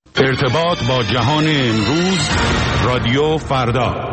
ارتباط با جهان امروز، رادیو فردا.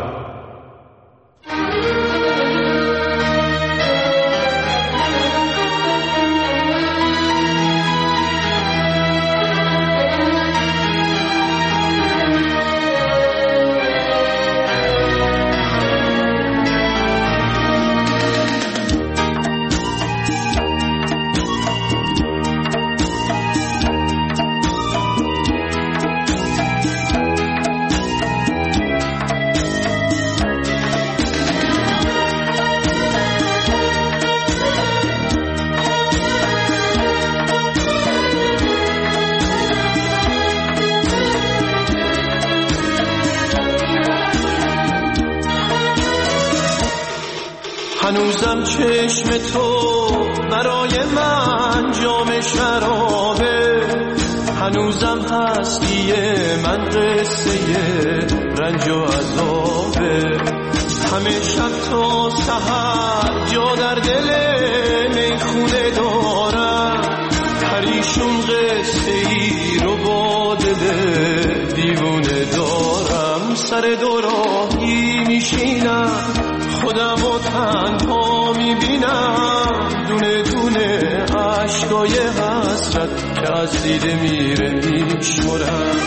هنوزم چشم تو برای من جام شرابه، هنوزم هستی من قصه رنج و عذابه. همه شب تا سحر جا در دل میخونه دارم، پریشون قصه ای رو با دل دیوونه دارم. سر دوراهی میشینم خودم و تنها میبینم، دونه دونه عشقای حسرت که از دیده میره میشمرم.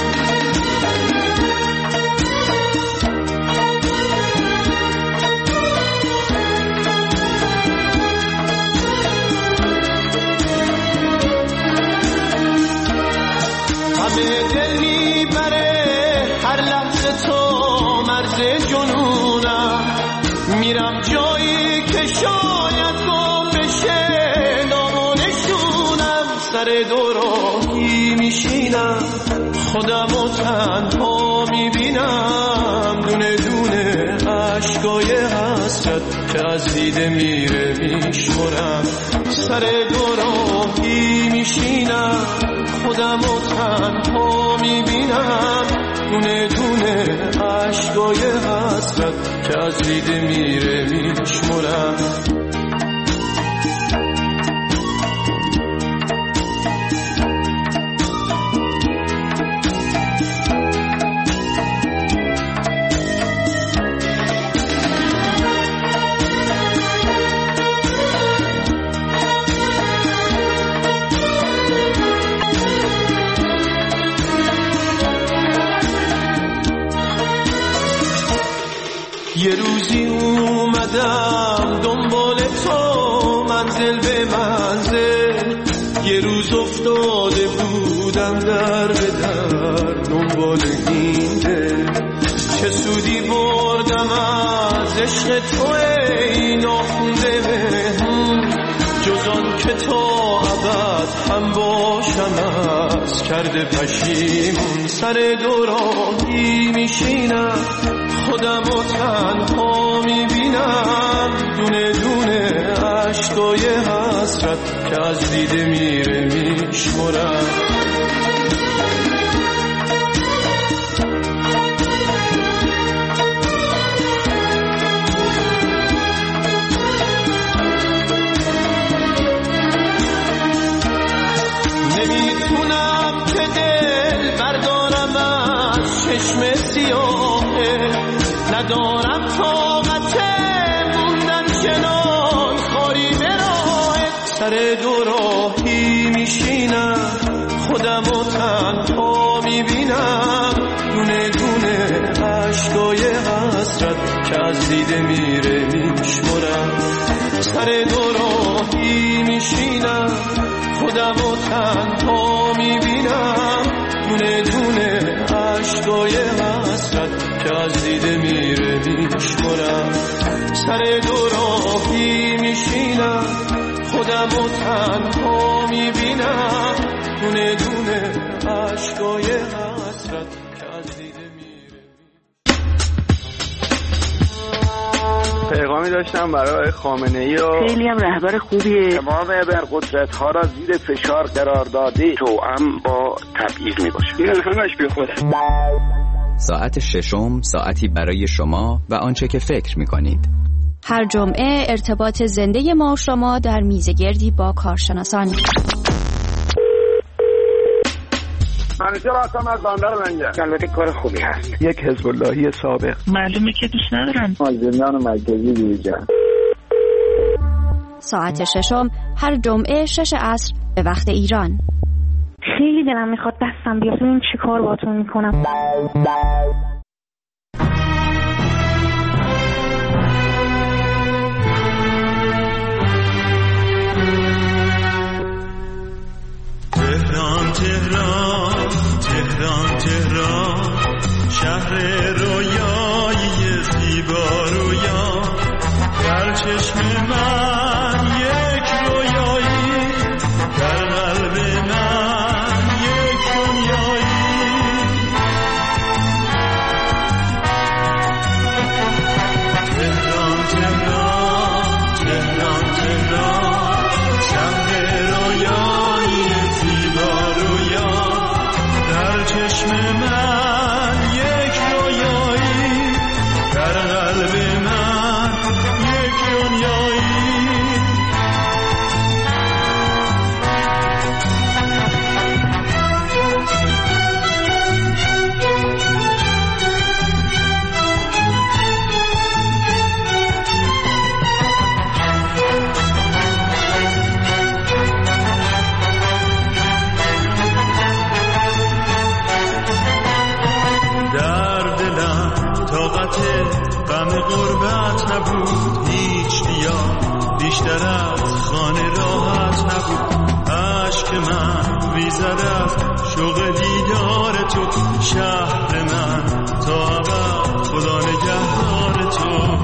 همه دل میبره هر لحظه تو مرز جنونم، میرم جایی که شاید گم بشه نام و نشونم. سر دوراهی میشینم خودم و تنها میبینم، دونه دونه عشقای حسرت که از دیده میره میشمرم. سر دوراهی میشینم خودم و تنها میبینم، دونه دونه عشقای حسرت که از دیده میره میشمرم. یه روزی اومدم دنبال تو منزل به منزل، یه روز افتاده بودم در به در دنبال این دل. چه سودی بردم از عشق تو ای ناخونده مهمون، جز آن که تا ابد هم باشم از کرده پشیمون. سر دوراهی میشینم خودم و تنها میبینم، دونه دونه عشقای حسرت که از دیده میره میشمرم. نمیتونم که دل بردارم از چشم سیاهه، ندارم طاقت موندن چنان خاری به راهت. سر دوراهی میشینم خودم و تنها میبینم، دونه دونه عشقای حسرت که از دیده میره میشمرم. سر دوراهی میشینم خودم و تنها میبینم، دونه دونه عشقای حسرت که از دیده میره میشمرم. سر دوراهی میشینم خودم و تنها میبینم، دونه دونه عشقای حسرت که از دیده میره. پیغامی داشتم برای خامنه‌ای و خیلی هم رهبر خوبیه. تمام ابرقدرت‌ها را زیر فشار قرار داده، توأم با تبعیض میباشه. این همش بی خوده. ساعت ششم، ساعتی برای شما و آنچه که فکر میکنید. هر جمعه ارتباط زنده ما و شما در میزگردی با کارشناسان. همیشه راستم از بندر لنگه. البته کار خوبی هست. یک حزب اللهی سابق. معلومه که دوست ندارم. زندان مرکزی بیرجان. ساعت ششم هر جمعه 6 عصر به وقت ایران. خیلی دلم میخواد دستم بیاد ببینم چی کار باهاتون میکنم. تهران تهران تهران تهران شهر رویایی زیبا رویا در چشم من یک رویایی در قلب من یک دنیایی تهران تهران تهران تهران شهر رویایی زیبا رویا در چشم من یک رویایی در قلب من یک دنیایی غم غربت نبود هیچ دیا بیشتر از خانه راحت نبود عشق من ریزد از شوق دیدار تو شهر من تا ابد خدا نگهدار تو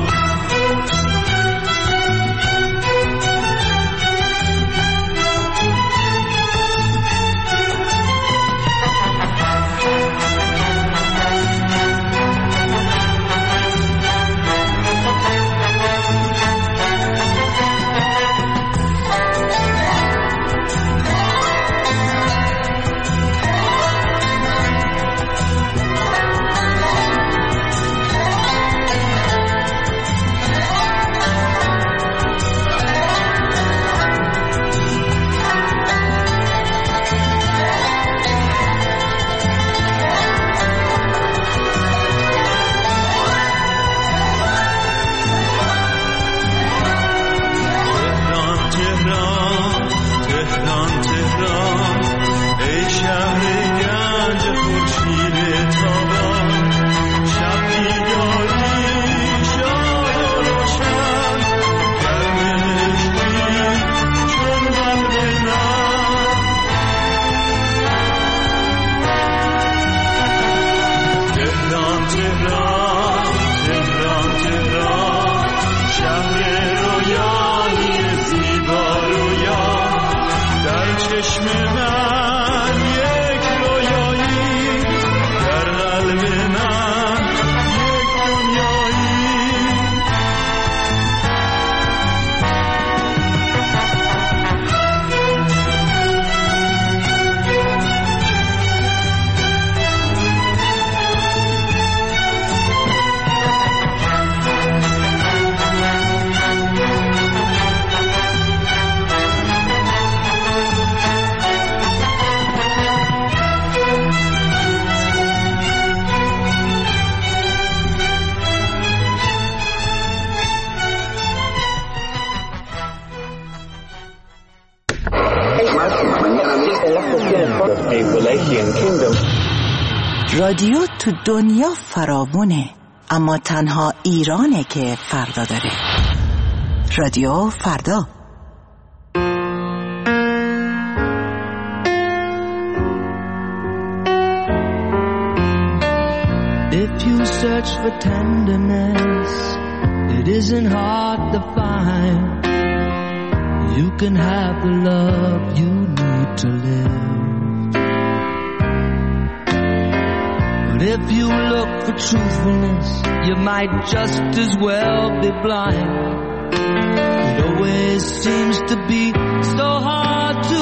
رادیو تو دنیا فراوونه، اما تنها ایرانه که فردا داره. رادیو فردا. If you search for tenderness, it isn't hard to find. You can have the love you need to live. But if you look for truthfulness, you might just as well be blind. It always seems to be so hard to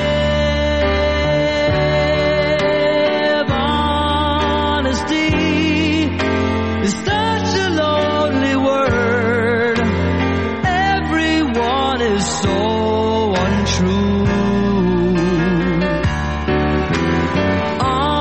give. Honesty is such a lonely word. Everyone is so untrue.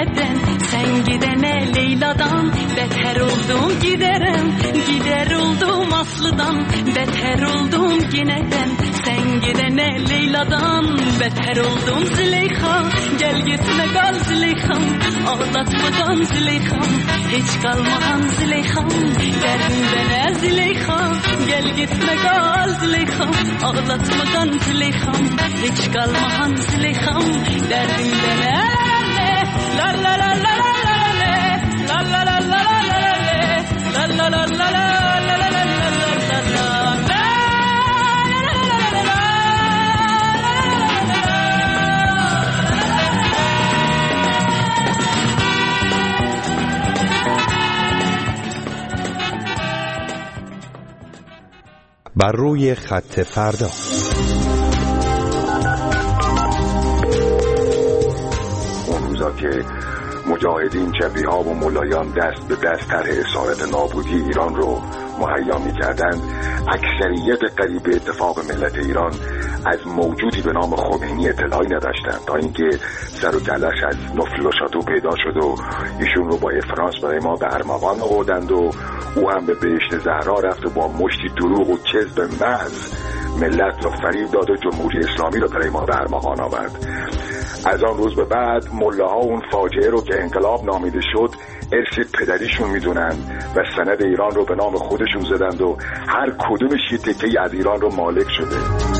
yeniden. Sen gidene Leyla'dan beter oldum giderim. Gider oldum Aslı'dan beter oldum yineden. Sen gidene Leyla'dan beter oldum Züleyha. Gel gitme kal Züleyha'm, ağlatmadan Züleyha'm. Hiç kalmahan Züleyha'm, derdinde ne Züleyha. Gel gitme kal Züleyha'm, ağlatmadan Züleyha'm. Hiç kalmahan Züleyha'm, derdinde ne. La la la la la la la la la la la la la la la. بر روی خط فردا. اون روزا که مجاهدین، چپی‌ها و ملایان دست به دست طرح اسارت نابودی ایران رو مهیا می‌کردند، اکثریت قریب اتفاق ملت ایران از موجودی به نام خمینی اطلاعی نداشتند، تا اینکه سر و کلش از نفل و شاتو پیدا شد و ایشون رو با افرانس برای ما به ارمغان آوردند و او هم به بهشت زهرا رفت و با مشتی دروغ و کذب محض ملت رو فریب داد و جمهوری اسلامی رو برای ما به ارمغان آورد. از آن روز به بعد ملاها اون فاجعه رو که انقلاب نامیده شد ارث پدریشون میدونن و سند ایران رو به نام خودشون زدند و هر کدومش یه تکه‌ای از ایران رو مالک شده.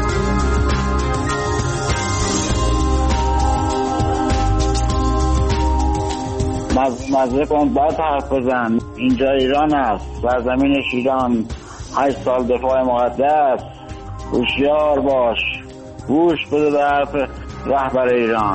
مزه کن باید حرف بزن. اینجا ایران است، سرزمین ایران. 8 سال دفاع مقدس. هوشیار باش، گوش بده به حرف رهبر ایران.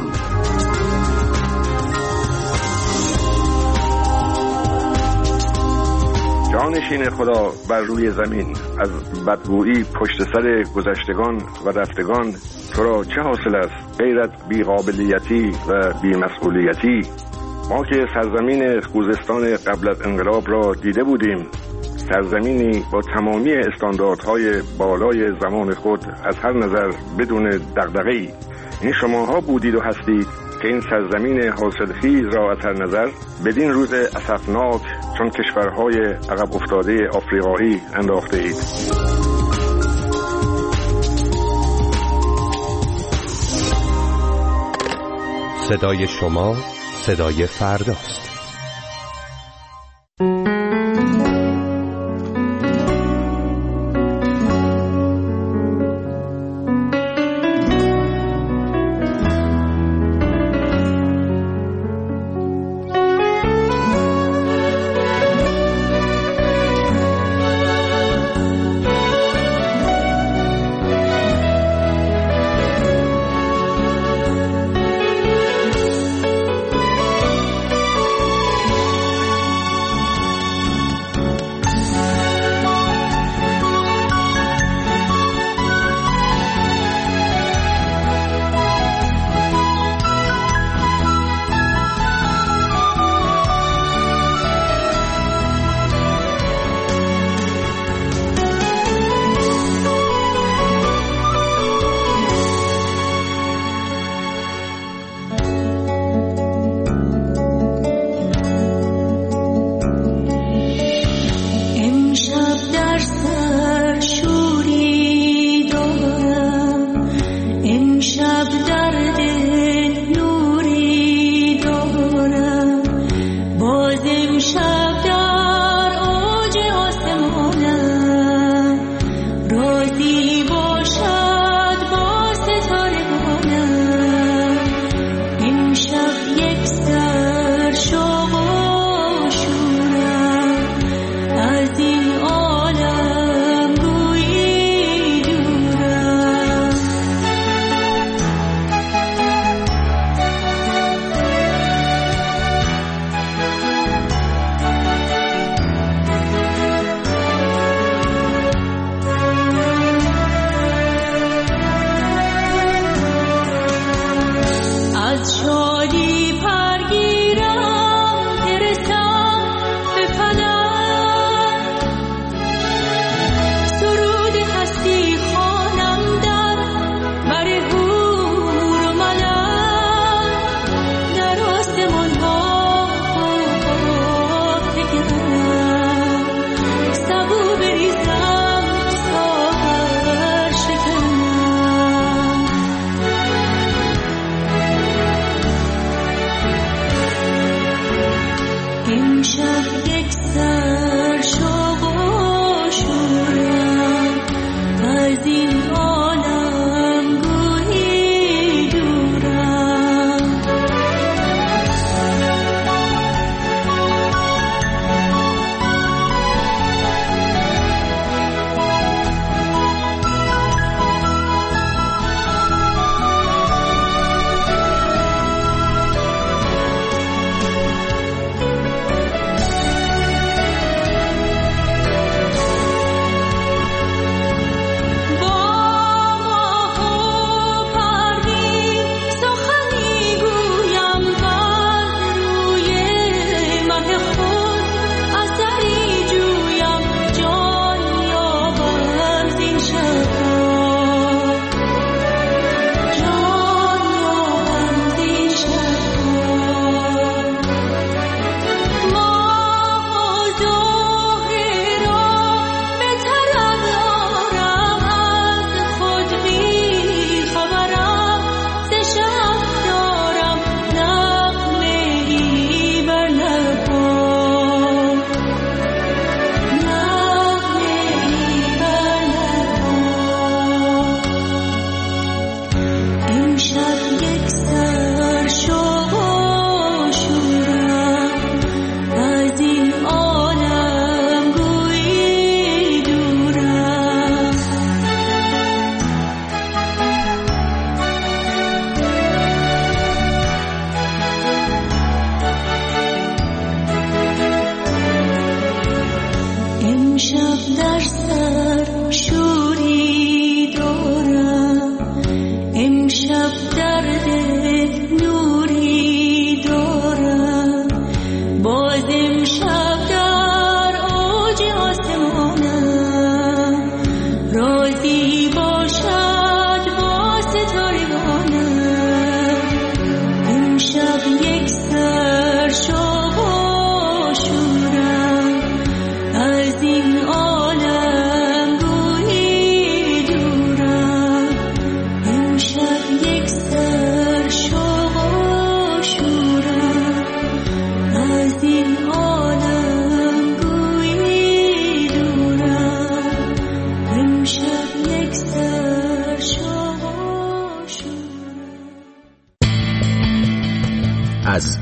جانشین خدا بر روی زمین، از بدگویی پشت سر گذشتگان و رفتگان تو را چه حاصل است غیر از بی‌قابلیتی و بی‌مسئولیتی؟ ما که سرزمین خوزستان قبل از انقلاب را دیده بودیم، سرزمینی با تمامی استانداردهای بالای زمان خود از هر نظر بدون دغدغه‌ای. این شماها بودید و هستید که این سرزمین حاصلخیز را از هر نظر بدین روز اسفناک چون کشورهای عقب افتاده آفریقایی انداخته اید. صدای شما صدای فرداست.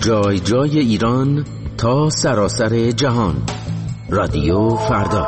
جای جای ایران تا سراسر جهان. رادیو فردا.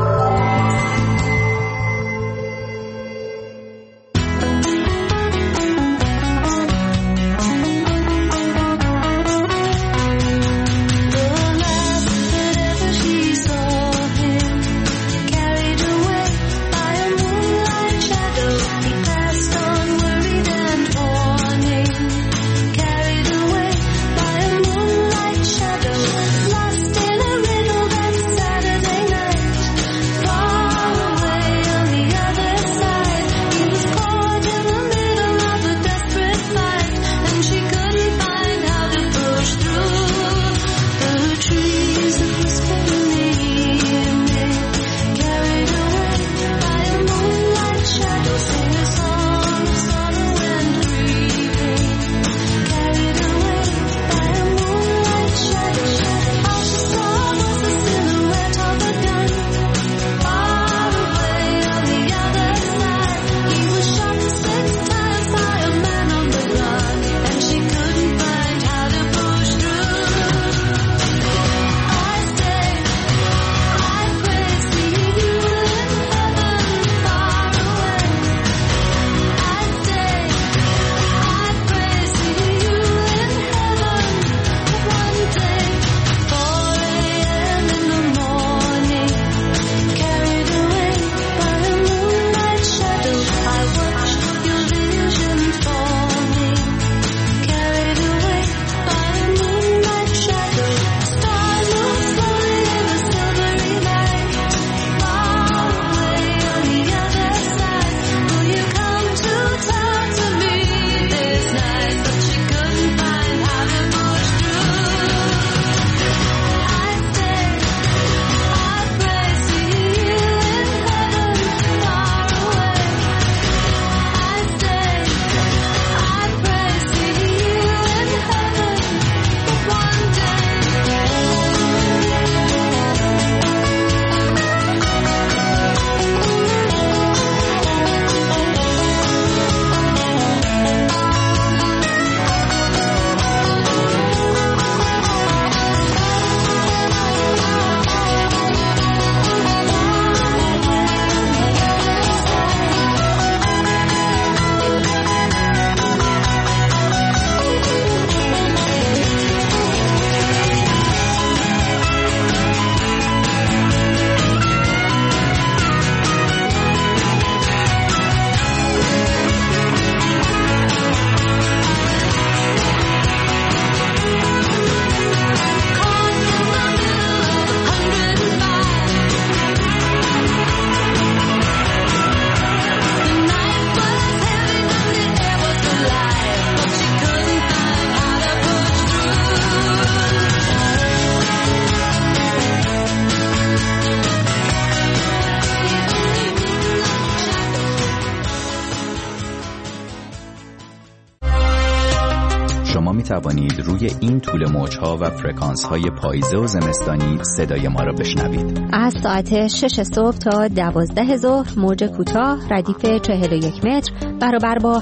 توانید روی این طول موج‌ها و فرکانس‌های پاییزه و زمستانی صدای ما را بشنوید. از ساعت 6 صبح تا 12 ظهر موج کوتاه ردیف 41 متر برابر با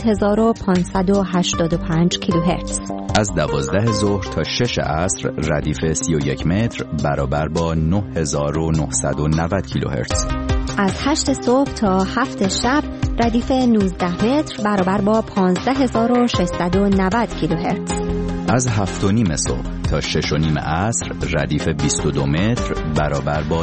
7585 کیلوهرتز. از 12 ظهر تا 6 عصر ردیف 31 متر برابر با 9990 کیلوهرتز. از 8 صبح تا 7 شب ردیف 19 متر برابر با 15690 کیلوهرتز. از 7:30 صبح تا 6:30 عصر ردیف 22 متر برابر با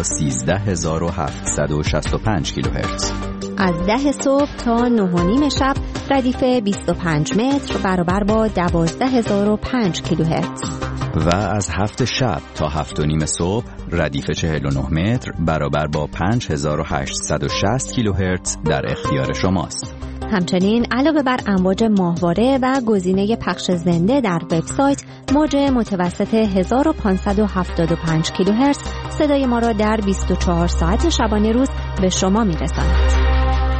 13765 کیلوهرتز. از 10 صبح تا 9:30 شب ردیف 25 متر برابر با 12005 کیلوهرتز. و از 7 شب تا 7:30 صبح ردیف 49 متر برابر با 5860 کیلوهرتز در اختیار شماست. همچنین علاوه بر امواج ماهواره و گزینه پخش زنده در وبسایت، موج متوسط 1575 کیلوهرتز صدای ما را در 24 ساعت شبانه روز به شما می‌رساند.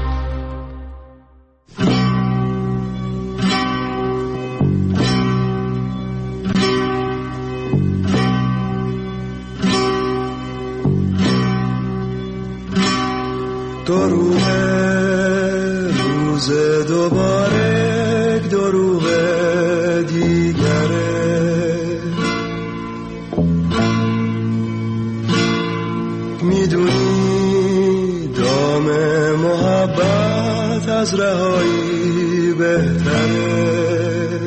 دروغ روز دوباره، دروغ دیگره، میدونی دام محبت از رهایی بهتره.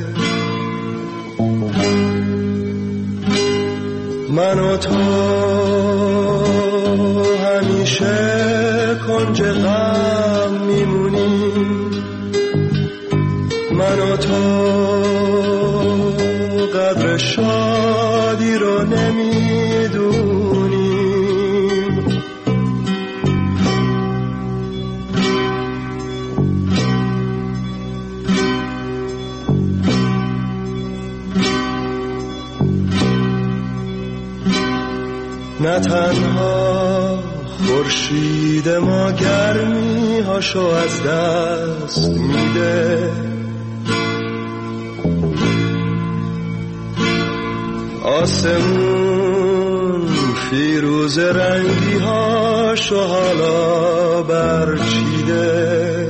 من و تو همیشه کنج غم میمونیم، من و تو قدر شادی رو نمیدونیم. نه تنها خورشید ما گرمی هاشو از دست میده، آسمون فیروز رنگی هاشو حالا برچیده.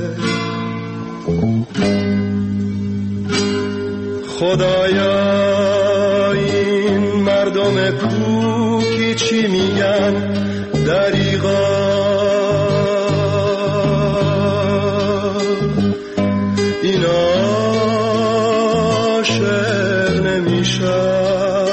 خدایا این مردم کوکی چی میگن دریغا، اینا عاشق نمیشن.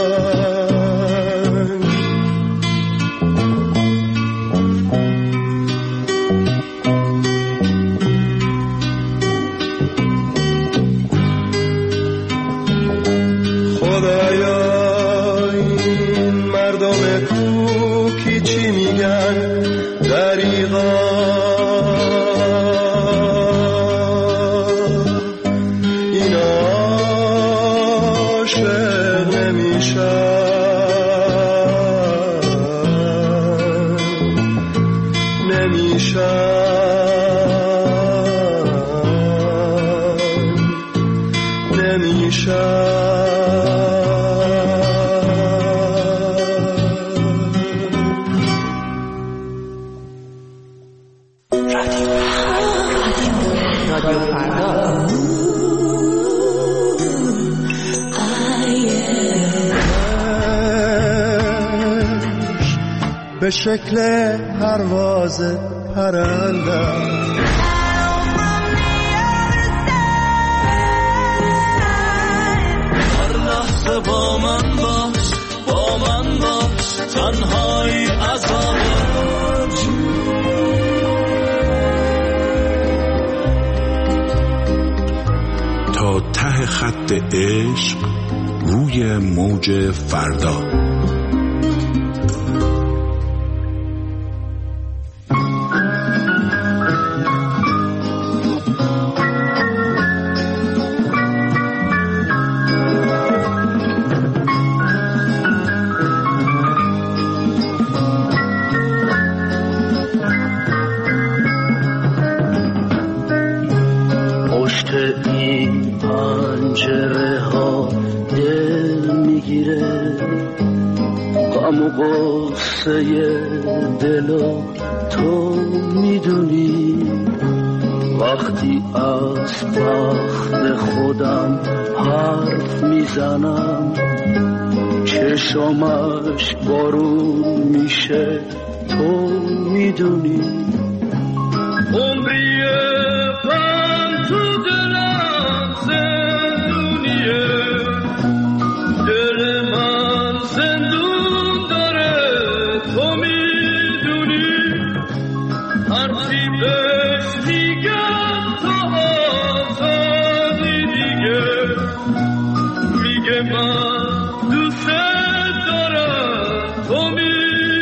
به شکل پرواز پرنده هر لحظه با من باش، با من باش، تنهایی عذاب تا ته خط عشق روی موج فردا. دلو تو میدونی وقتی از بخت خودم حرف میزنم چشمش بارون میشه تو میدونی. عمری غم تو دلم زندونیه، دل من زندون داره تو میدونی. هرچی بهش میگم تا آزادی دیگه، میگه من دوست دارم تو میدونی.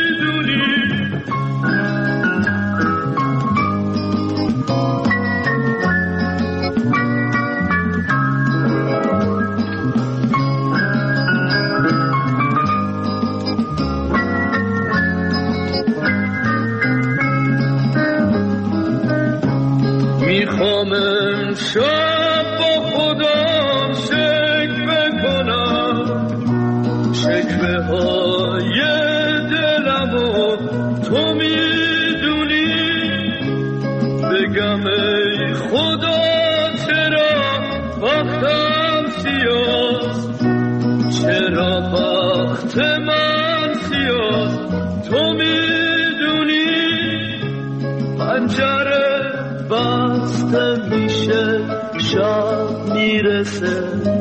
میخوام امشب با خودم شکوه کنم، شکوه های دلمو تو میدونی. بگم ای خدا چرا وقتم سیاست، چرا وقت من سیاست تو میدونی. میرسه،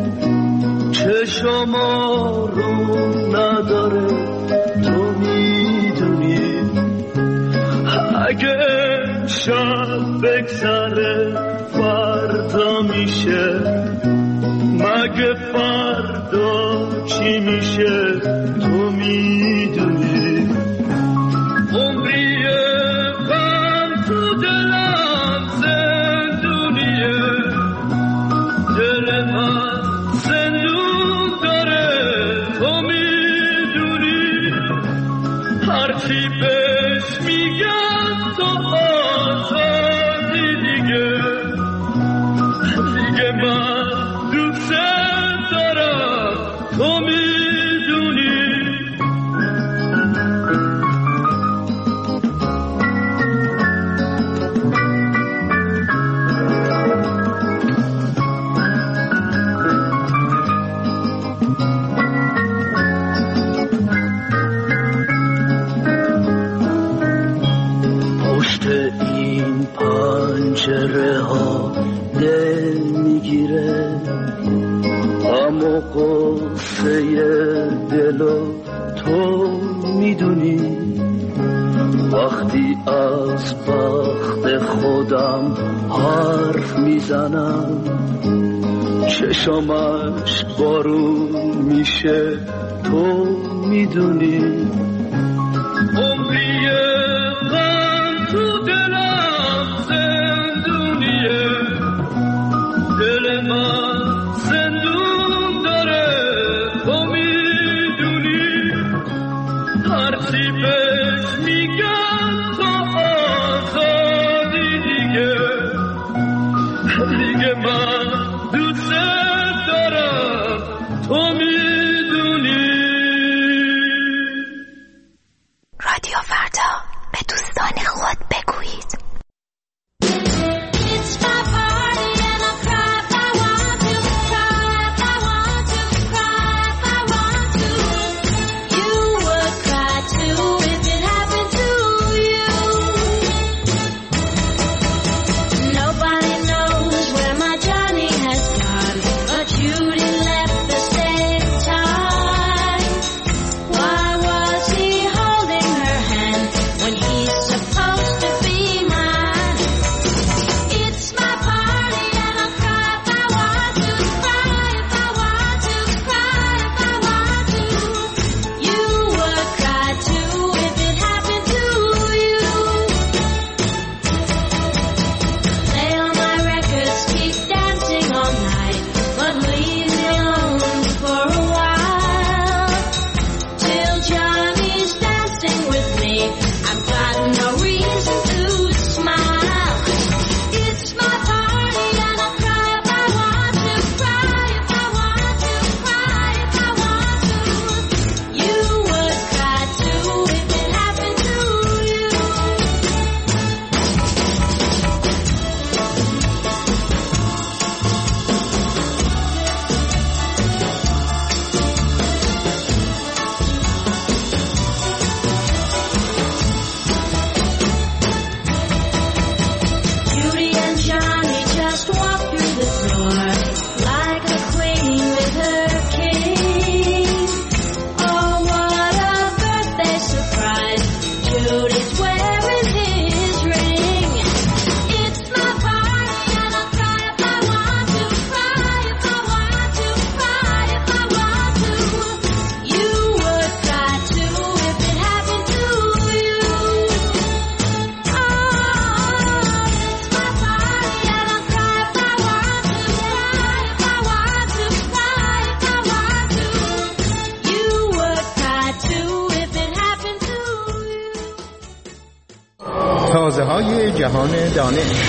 چشم آروم نداره، تو میدونی. اگه شب بگذره فردا میشه، مگه فردا چی میشه تو میدونی. عمریه غم تو دلم زندونیه، دل من زندون داره تو میدونی. هرچی بهش میگم تو آزادی دیگه، دیگه من دوست دارم تو میدونی. پشت این پنجره ها دل میگیره، اما قصه دلو تو میدونی. وقتی از بخت خودم حرف میزنم، چشمش بارون میشه تو میدونی. عمریه غم تو دلم زندونیه، دل من زندون داره تو میدونی. هرچی بهش میگم تو آزادی دیگه، دیگه من دوست دارم تو میدونی. رادیو فردا، به دوستان خود بگویید. تازه‌های جهان دانش.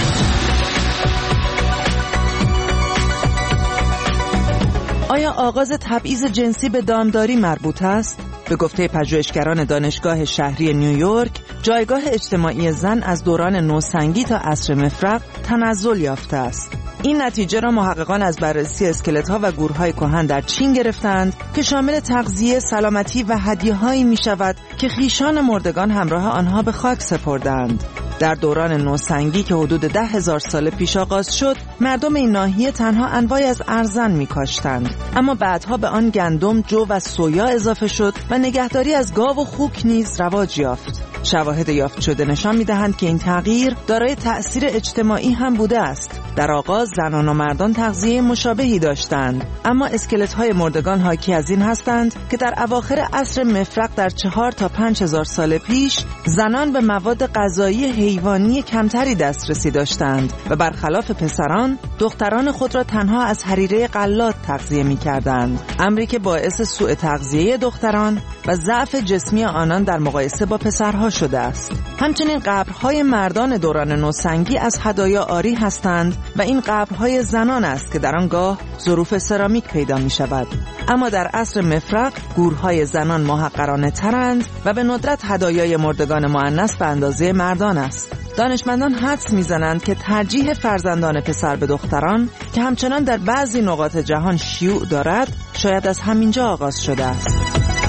آیا آغاز تبعیض جنسی به دامداری مربوط است؟ به گفته پژوهشگران دانشگاه شهری نیویورک، جایگاه اجتماعی زن از دوران نوسنگی تا عصر مفرق تنزل یافته است. این نتیجه را محققان از بررسی اسکلت‌ها و گورهای کهن در چین گرفتند که شامل تغذیه، سلامتی و هدیه‌هایی می‌شود که خویشان مردگان همراه آنها به خاک سپردند. در دوران نوسنگی که حدود 10,000 سال پیش آغاز شد، مردم این ناحیه تنها انواعی از ارزن می‌کاشتند، اما بعدها به آن گندم، جو و سویا اضافه شد و نگهداری از گاو و خوک نیز رواج یافت. شواهد یافت شده نشان می‌دهند که این تغییر دارای تأثیر اجتماعی هم بوده است. در آغاز زنان و مردان تغذیه مشابهی داشتند، اما اسکلت‌های مردگان حاکی از این هستند که در اواخر عصر مفرق در 4 تا 5,000 سال پیش زنان به مواد غذایی حیوانی کمتری دسترسی داشتند و برخلاف پسران، دختران خود را تنها از حریره غلات تغذیه می‌کردند، امری که باعث سوء تغذیه دختران و ضعف جسمی آنان در مقایسه با پسرها شده است. همچنین قبرهای مردان دوران نوسنگی از هدایا عاری هستند و این قبرهای زنان است که در آنگاه ظروف سرامیک پیدا می شود. اما در عصر مفرق گورهای زنان محقرانه ترند و به ندرت هدایای مردگان مؤنث به اندازه مردان است. دانشمندان حدس میزنند که ترجیح فرزندان پسر به دختران که همچنان در بعضی نقاط جهان شیوع دارد شاید از همینجا آغاز شده است.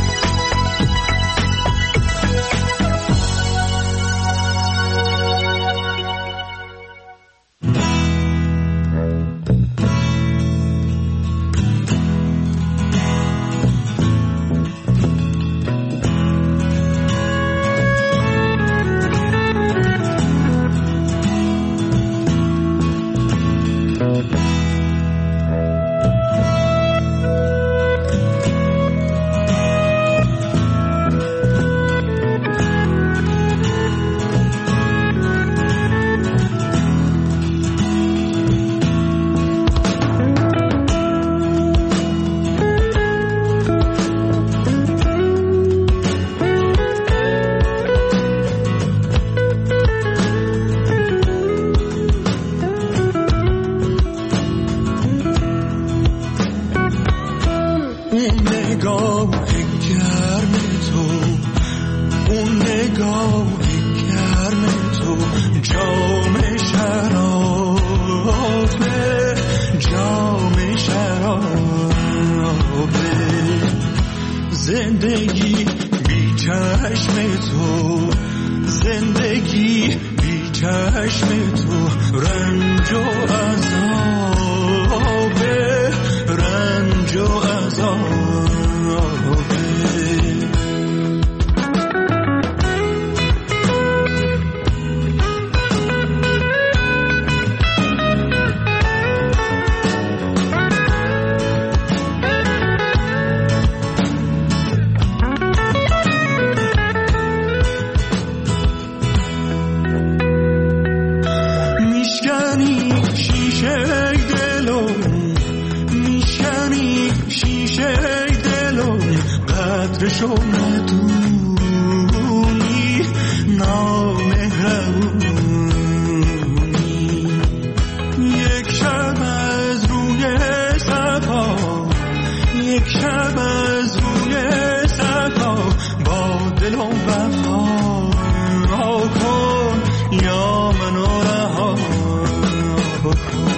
زندگی بی چشم تو، زندگی بی چشم تو، رنج و عذاب، رنج و عذاب. شو ندونی نامهربونی، یک شب از روی صفا، یک شب از روی صفا، با دل و وفا کن یا منو رها کن.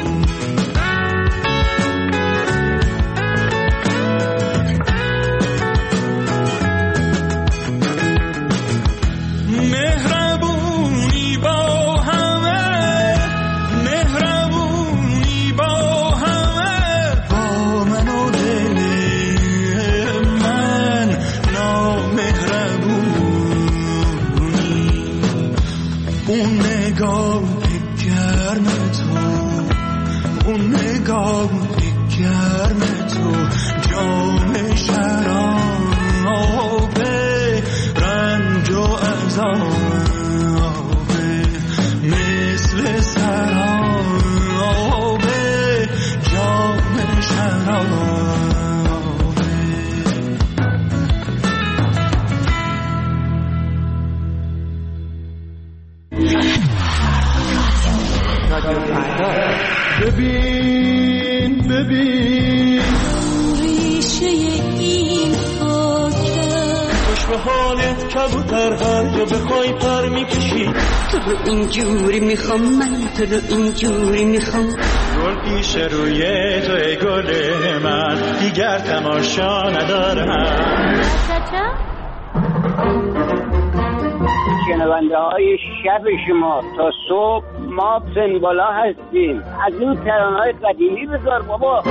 ببین ببین ریشه این خاکه، خوش به حالت کبوتر هر جا بخوای پر میکشی. تو رو اینجوری میخوام، من تو رو اینجوری میخوام. گل پیش روی تو ای گل من، دیگر تماشا ندارم. شنونده شنونده های شب شما تا صبح ما سنبالا هستیم. از اون ترانه‌های قدیمی بذار بابا.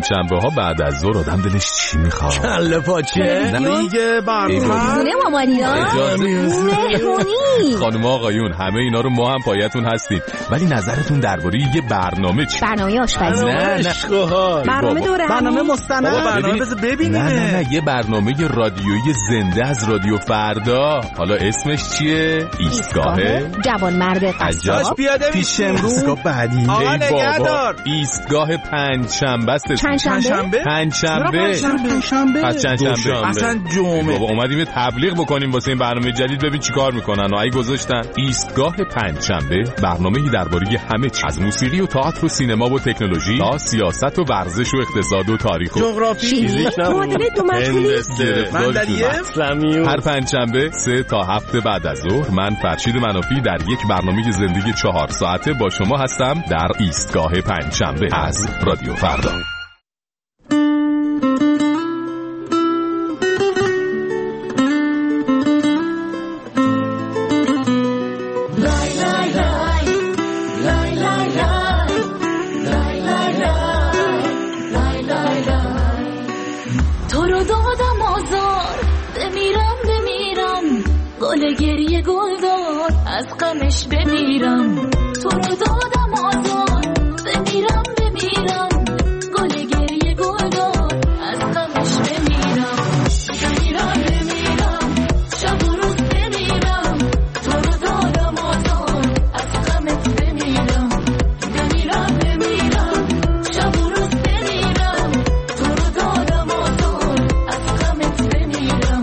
پنجشنبه ها بعد از ظهر آدم دلش چی میخواد؟ کله پاچه، دیگه برنامه مامانیان، مهمونی. خانم آقایون همه اینا رو ما هم پایتون هستیم، ولی نظرتون درباره یه برنامه چی؟ برنامه آشپزی. نه برنامه دورمی، برنامه مستند، برنامه ببینیم. نه یه برنامه رادیویی زنده از رادیو فردا. حالا اسمش چیه؟ ایستگاه جوانمرد قصاب. پیاده پیش امروز. ایستگاه بعدی. آقا نگهدار. ایستگاه پنجشنبه است. پنجشنبه. پس چندشنبه. اصلا جمعه. بابا اومدیم تبلیغ بکنیم واسه این برنامه جدید، ببین چیکار میکنن. اگه گذاشتن ایستگاه پنجشنبه، برنامه‌ای درباره همه چیز، از موسیقی و تئاتر و سینما و تکنولوژی تا سیاست و ورزش و اقتصاد و تاریخ و جغرافی، معادله دو مجهولی. هر پنجشنبه 3 تا 7 بعد از ظهر من فرشید منافی در یک برنامه زندگی 4 ساعته با شما هستم در ایستگاه پنجشنبه از رادیو فردا. تو رو دادم آزار، بمیرم گل گریه گلدار، از غمش بمیرم. تو رو دادم آزار، بمیرم گل گریه گلدار، از غمش بمیرم. بمیرم شب و روز بمیرم. تو رو دادم آزار، از غمت بمیرم. بمیرم شب و روز بمیرم. تو رو دادم آزار، از غمت بمیرم.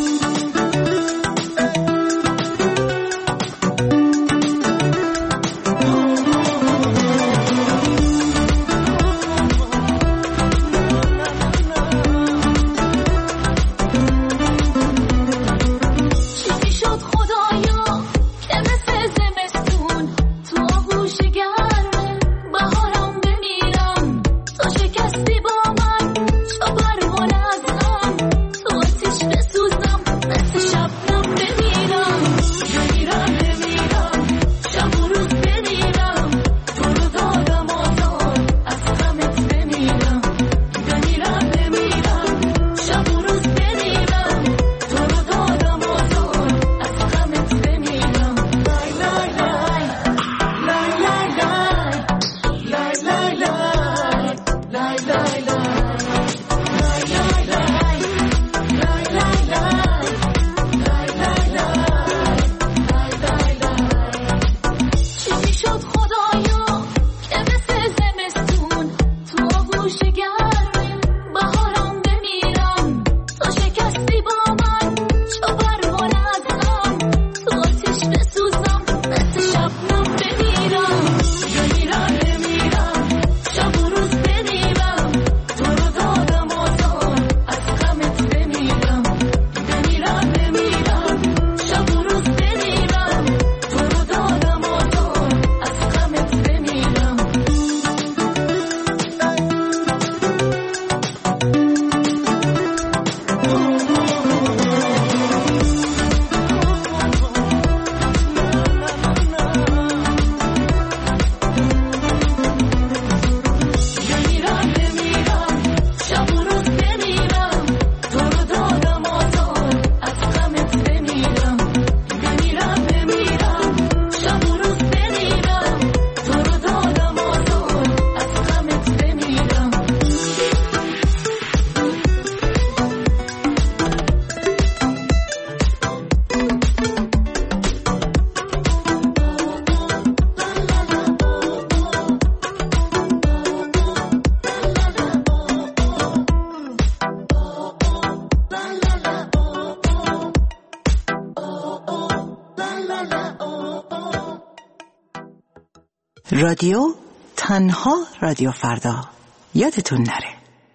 رادیو تنها رادیو فردا، یادتون نره.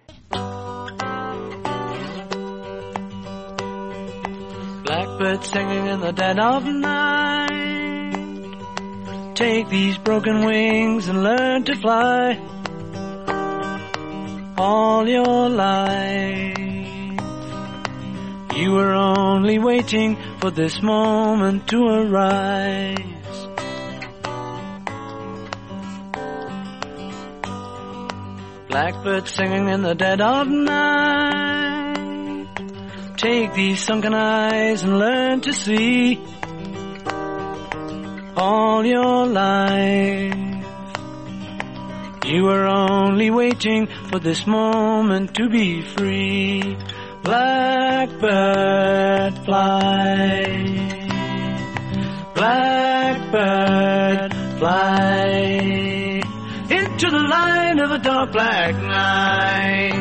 Blackbird singing in the dead of night. Take these broken wings and learn to fly. All your life you were only waiting for this moment to arise. Blackbird singing in the dead of night. Take these sunken eyes and learn to see. All your life you were only waiting for this moment to be free. Blackbird fly, blackbird fly into the light of a dark black night.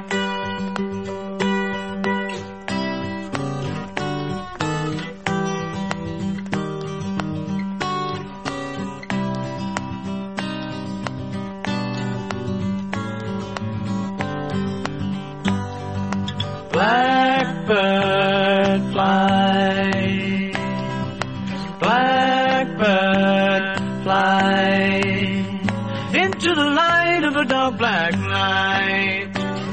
Blackbird fly, blackbird fly into the light of a dark black night.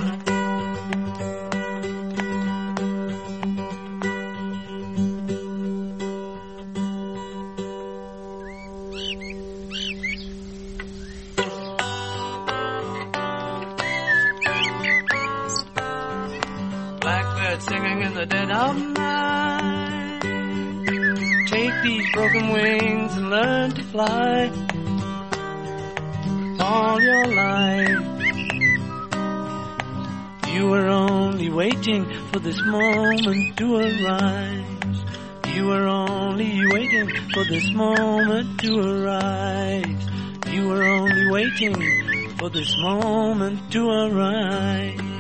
Singing in the dead of night. Take these broken wings and learn to fly. All your life you were only waiting for this moment to arise. You were only waiting for this moment to arise. You were only waiting for this moment to arise.